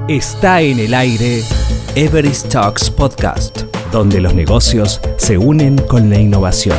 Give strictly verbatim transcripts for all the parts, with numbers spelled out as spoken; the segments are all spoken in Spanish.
Está en el aire Everest Talks Podcast, donde los negocios se unen con la innovación.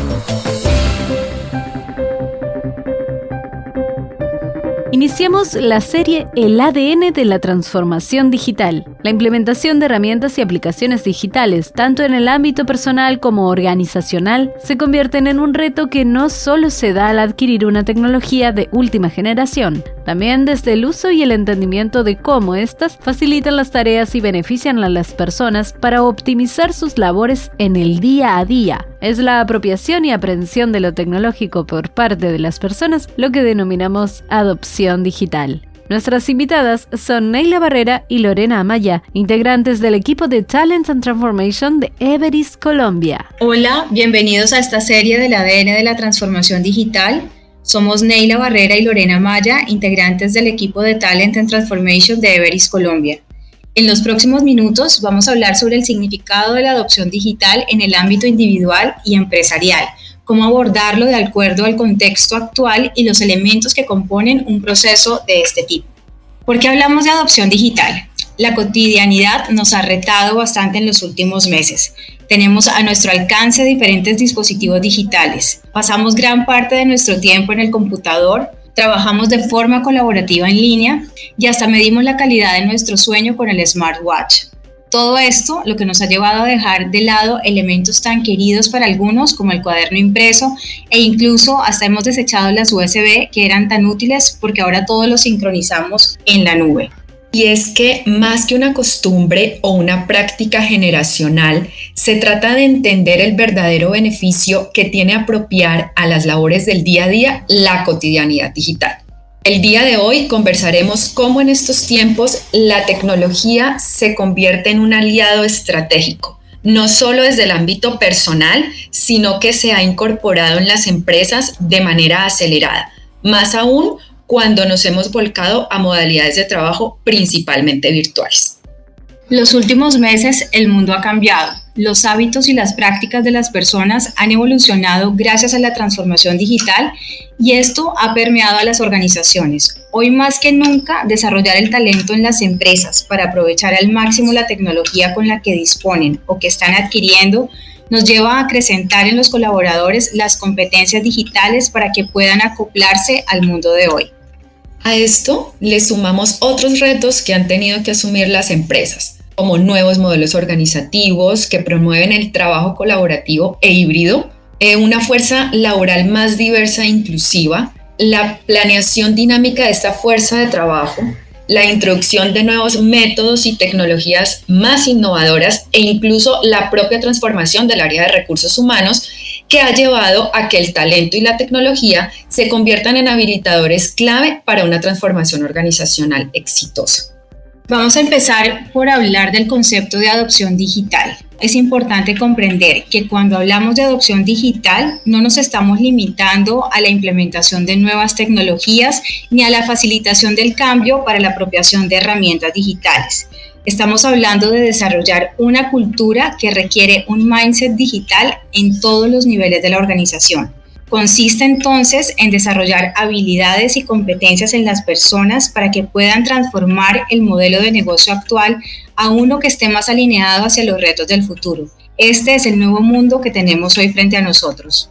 Iniciamos la serie El A D N de la transformación digital. La implementación de herramientas y aplicaciones digitales, tanto en el ámbito personal como organizacional, se convierten en un reto que no solo se da al adquirir una tecnología de última generación, también desde el uso y el entendimiento de cómo éstas facilitan las tareas y benefician a las personas para optimizar sus labores en el día a día. Es la apropiación y aprehensión de lo tecnológico por parte de las personas lo que denominamos adopción digital. Nuestras invitadas son Neila Barrera y Lorena Amaya, integrantes del equipo de Talent and Transformation de Everest Colombia. Hola, bienvenidos a esta serie del A D N de la transformación digital. Somos Neila Barrera y Lorena Amaya, integrantes del equipo de Talent and Transformation de Everest Colombia. En los próximos minutos vamos a hablar sobre el significado de la adopción digital en el ámbito individual y empresarial, cómo abordarlo de acuerdo al contexto actual y los elementos que componen un proceso de este tipo. ¿Por qué hablamos de adopción digital? La cotidianidad nos ha retado bastante en los últimos meses. Tenemos a nuestro alcance diferentes dispositivos digitales. Pasamos gran parte de nuestro tiempo en el computador, trabajamos de forma colaborativa en línea y hasta medimos la calidad de nuestro sueño con el smartwatch. Todo esto lo que nos ha llevado a dejar de lado elementos tan queridos para algunos como el cuaderno impreso e incluso hasta hemos desechado las U S B que eran tan útiles porque ahora todo lo sincronizamos en la nube. Y es que más que una costumbre o una práctica generacional, se trata de entender el verdadero beneficio que tiene apropiar a las labores del día a día la cotidianidad digital. El día de hoy conversaremos cómo en estos tiempos la tecnología se convierte en un aliado estratégico, no solo desde el ámbito personal, sino que se ha incorporado en las empresas de manera acelerada, más aún cuando nos hemos volcado a modalidades de trabajo principalmente virtuales. Los últimos meses el mundo ha cambiado. Los hábitos y las prácticas de las personas han evolucionado gracias a la transformación digital y esto ha permeado a las organizaciones. Hoy más que nunca, desarrollar el talento en las empresas para aprovechar al máximo la tecnología con la que disponen o que están adquiriendo nos lleva a acrecentar en los colaboradores las competencias digitales para que puedan acoplarse al mundo de hoy. A esto le sumamos otros retos que han tenido que asumir las empresas, como nuevos modelos organizativos que promueven el trabajo colaborativo e híbrido, eh, una fuerza laboral más diversa e inclusiva, la planeación dinámica de esta fuerza de trabajo, la introducción de nuevos métodos y tecnologías más innovadoras e incluso la propia transformación del área de recursos humanos que ha llevado a que el talento y la tecnología se conviertan en habilitadores clave para una transformación organizacional exitosa. Vamos a empezar por hablar del concepto de adopción digital. Es importante comprender que cuando hablamos de adopción digital no nos estamos limitando a la implementación de nuevas tecnologías ni a la facilitación del cambio para la apropiación de herramientas digitales. Estamos hablando de desarrollar una cultura que requiere un mindset digital en todos los niveles de la organización. Consiste entonces en desarrollar habilidades y competencias en las personas para que puedan transformar el modelo de negocio actual a uno que esté más alineado hacia los retos del futuro. Este es el nuevo mundo que tenemos hoy frente a nosotros.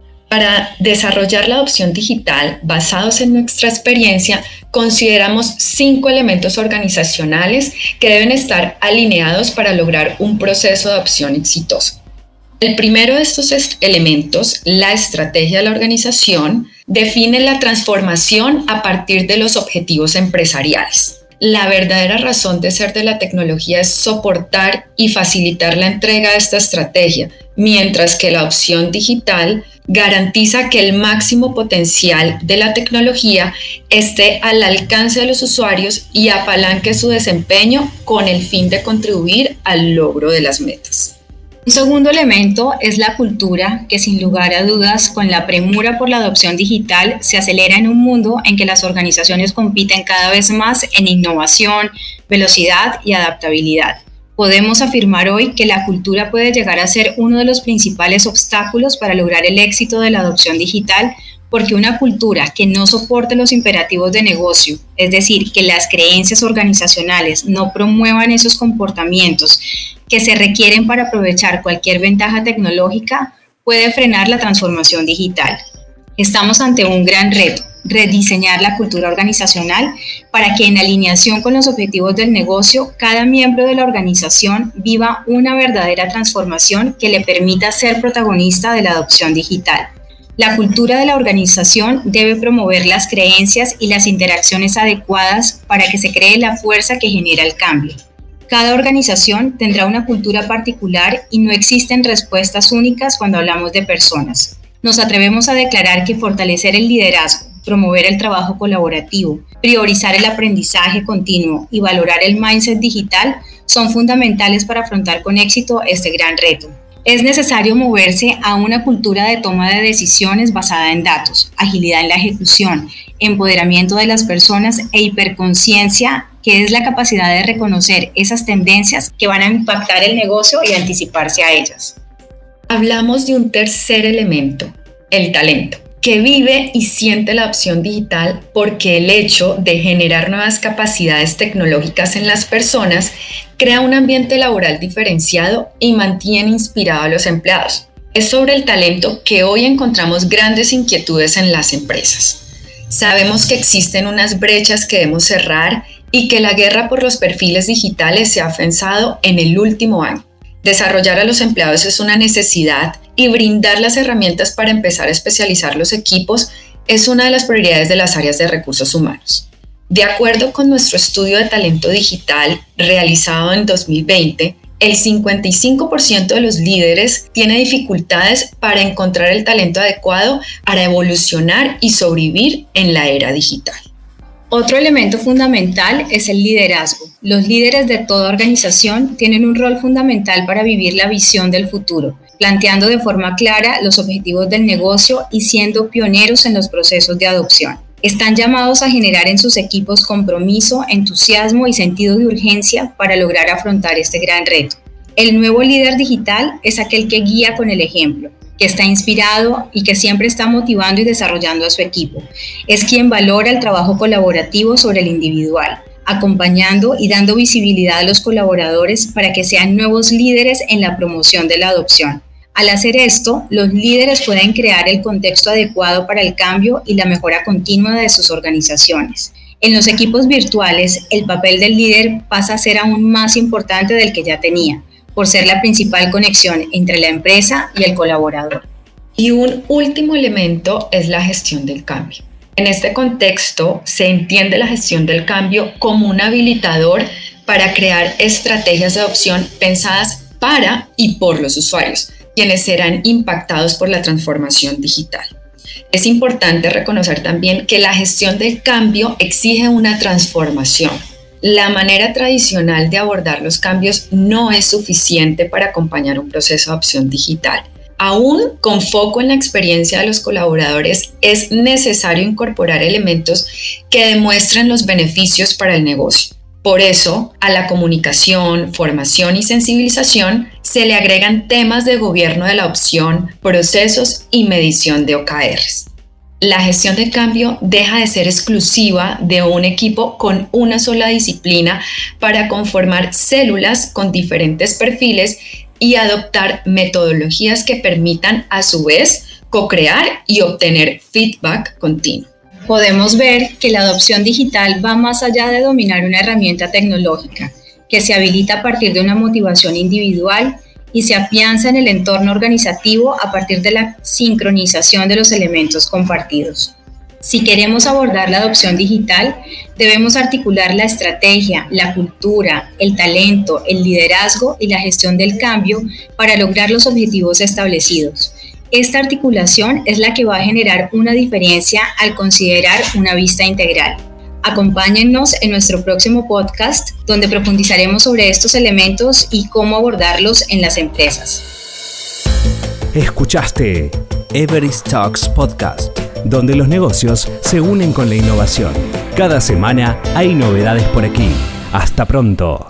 Para desarrollar la adopción digital, basados en nuestra experiencia, consideramos cinco elementos organizacionales que deben estar alineados para lograr un proceso de adopción exitoso. El primero de estos elementos, la estrategia de la organización, define la transformación a partir de los objetivos empresariales. La verdadera razón de ser de la tecnología es soportar y facilitar la entrega de esta estrategia, mientras que la adopción digital garantiza que el máximo potencial de la tecnología esté al alcance de los usuarios y apalanque su desempeño con el fin de contribuir al logro de las metas. Un segundo elemento es la cultura, que sin lugar a dudas, con la premura por la adopción digital, se acelera en un mundo en que las organizaciones compiten cada vez más en innovación, velocidad y adaptabilidad. Podemos afirmar hoy que la cultura puede llegar a ser uno de los principales obstáculos para lograr el éxito de la adopción digital, porque una cultura que no soporte los imperativos de negocio, es decir, que las creencias organizacionales no promuevan esos comportamientos que se requieren para aprovechar cualquier ventaja tecnológica, puede frenar la transformación digital. Estamos ante un gran reto, rediseñar la cultura organizacional para que en alineación con los objetivos del negocio, cada miembro de la organización viva una verdadera transformación que le permita ser protagonista de la adopción digital. La cultura de la organización debe promover las creencias y las interacciones adecuadas para que se cree la fuerza que genera el cambio. Cada organización tendrá una cultura particular y no existen respuestas únicas cuando hablamos de personas. Nos atrevemos a declarar que fortalecer el liderazgo, promover el trabajo colaborativo, priorizar el aprendizaje continuo y valorar el mindset digital son fundamentales para afrontar con éxito este gran reto. Es necesario moverse a una cultura de toma de decisiones basada en datos, agilidad en la ejecución, empoderamiento de las personas e hiperconciencia, que es la capacidad de reconocer esas tendencias que van a impactar el negocio y anticiparse a ellas. Hablamos de un tercer elemento, el talento, que vive y siente la opción digital porque el hecho de generar nuevas capacidades tecnológicas en las personas crea un ambiente laboral diferenciado y mantiene inspirado a los empleados. Es sobre el talento que hoy encontramos grandes inquietudes en las empresas. Sabemos que existen unas brechas que debemos cerrar y que la guerra por los perfiles digitales se ha afianzado en el último año. Desarrollar a los empleados es una necesidad y brindar las herramientas para empezar a especializar los equipos es una de las prioridades de las áreas de recursos humanos. De acuerdo con nuestro estudio de talento digital realizado en dos mil veinte, el cincuenta y cinco por ciento de los líderes tiene dificultades para encontrar el talento adecuado para evolucionar y sobrevivir en la era digital. Otro elemento fundamental es el liderazgo. Los líderes de toda organización tienen un rol fundamental para vivir la visión del futuro, planteando de forma clara los objetivos del negocio y siendo pioneros en los procesos de adopción. Están llamados a generar en sus equipos compromiso, entusiasmo y sentido de urgencia para lograr afrontar este gran reto. El nuevo líder digital es aquel que guía con el ejemplo, que está inspirado y que siempre está motivando y desarrollando a su equipo. Es quien valora el trabajo colaborativo sobre el individual, acompañando y dando visibilidad a los colaboradores para que sean nuevos líderes en la promoción de la adopción. Al hacer esto, los líderes pueden crear el contexto adecuado para el cambio y la mejora continua de sus organizaciones. En los equipos virtuales, el papel del líder pasa a ser aún más importante del que ya tenía, por ser la principal conexión entre la empresa y el colaborador. Y un último elemento es la gestión del cambio. En este contexto, se entiende la gestión del cambio como un habilitador para crear estrategias de adopción pensadas para y por los usuarios, quienes serán impactados por la transformación digital. Es importante reconocer también que la gestión del cambio exige una transformación. La manera tradicional de abordar los cambios no es suficiente para acompañar un proceso de adopción digital. Aún con foco en la experiencia de los colaboradores, es necesario incorporar elementos que demuestren los beneficios para el negocio. Por eso, a la comunicación, formación y sensibilización se le agregan temas de gobierno de la adopción, procesos y medición de O K Rs. La gestión del cambio deja de ser exclusiva de un equipo con una sola disciplina para conformar células con diferentes perfiles y adoptar metodologías que permitan a su vez co-crear y obtener feedback continuo. Podemos ver que la adopción digital va más allá de dominar una herramienta tecnológica, que se habilita a partir de una motivación individual y se afianza en el entorno organizativo a partir de la sincronización de los elementos compartidos. Si queremos abordar la adopción digital, debemos articular la estrategia, la cultura, el talento, el liderazgo y la gestión del cambio para lograr los objetivos establecidos. Esta articulación es la que va a generar una diferencia al considerar una vista integral. Acompáñennos en nuestro próximo podcast, donde profundizaremos sobre estos elementos y cómo abordarlos en las empresas. Escuchaste Everest Talks Podcast, donde los negocios se unen con la innovación. Cada semana hay novedades por aquí. Hasta pronto.